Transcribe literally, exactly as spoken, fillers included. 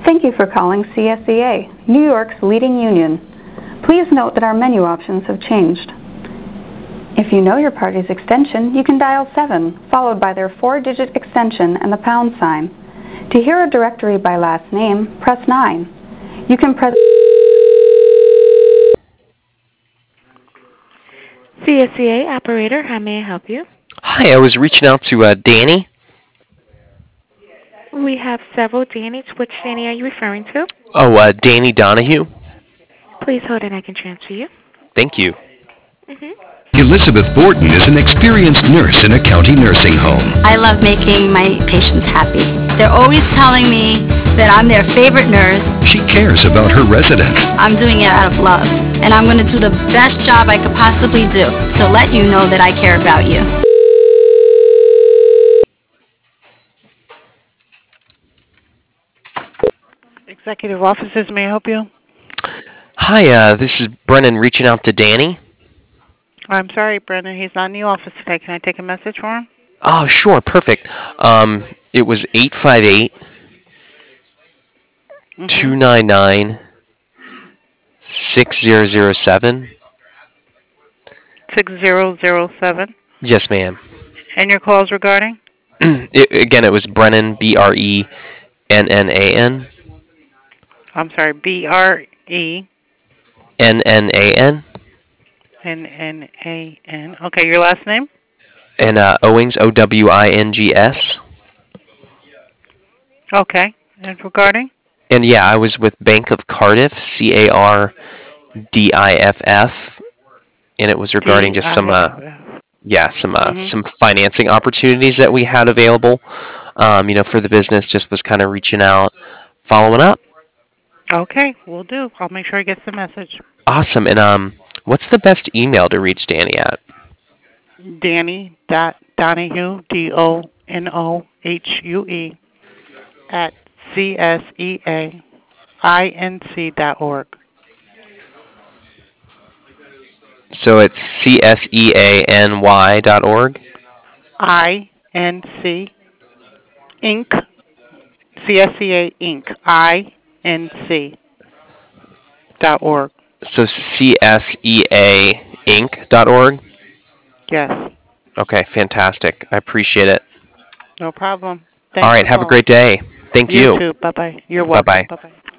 Thank you for calling C S E A, New York's leading union. Please note that our menu options have changed. If you know your party's extension, you can dial seven, followed by their four-digit extension and the pound sign. To hear a directory by last name, press nine. You can press... C S E A operator, how may I help you? Hi, I was reaching out to uh, Danny. We have several Dannys. Which Danny are you referring to? Oh, uh, Danny Donahue. Please hold and I can transfer you. Thank you. Mm-hmm. Elizabeth Borton is an experienced nurse in a county nursing home. I love making my patients happy. They're always telling me that I'm their favorite nurse. She cares about her residents. I'm doing it out of love, and I'm going to do the best job I could possibly do to let you know that I care about you. Executive offices, may I help you? Hi, uh, this is Brennan reaching out to Danny. I'm sorry, Brendan. He's not in the office today. Can I take a message for him? Oh, sure, perfect. Um, it was eight five eight, two nine nine, six zero zero seven. six zero zero seven. Yes, ma'am. And your call's regarding? it, again, it was Brennan, B R E N N A N. I'm sorry, B R E N N A N. N N A N. Okay, your last name? And uh, Owings, O W I N G S. Okay. And regarding? And yeah, I was with Bank of Cardiff, C A R D I F F, and it was regarding just some, uh, yeah, some uh, mm-hmm. some financing opportunities that we had available, um, you know, for the business. Just was kind of reaching out, following up. Okay, we'll do. I'll make sure he gets the message. Awesome. And um, what's the best email to reach Danny at? Danny dot Donahue, D O N O H U E, at C S E A I N C dot org. So it's C S E A N Y dot org? I N C, Inc, C S E A Inc, I N C dot org. So C S E A Inc dot org? Yes. Okay, fantastic. I appreciate it. No problem. Thanks All right, for have a calling. great day. Thank you. You too. Bye-bye. You're welcome. Bye-bye. Bye-bye.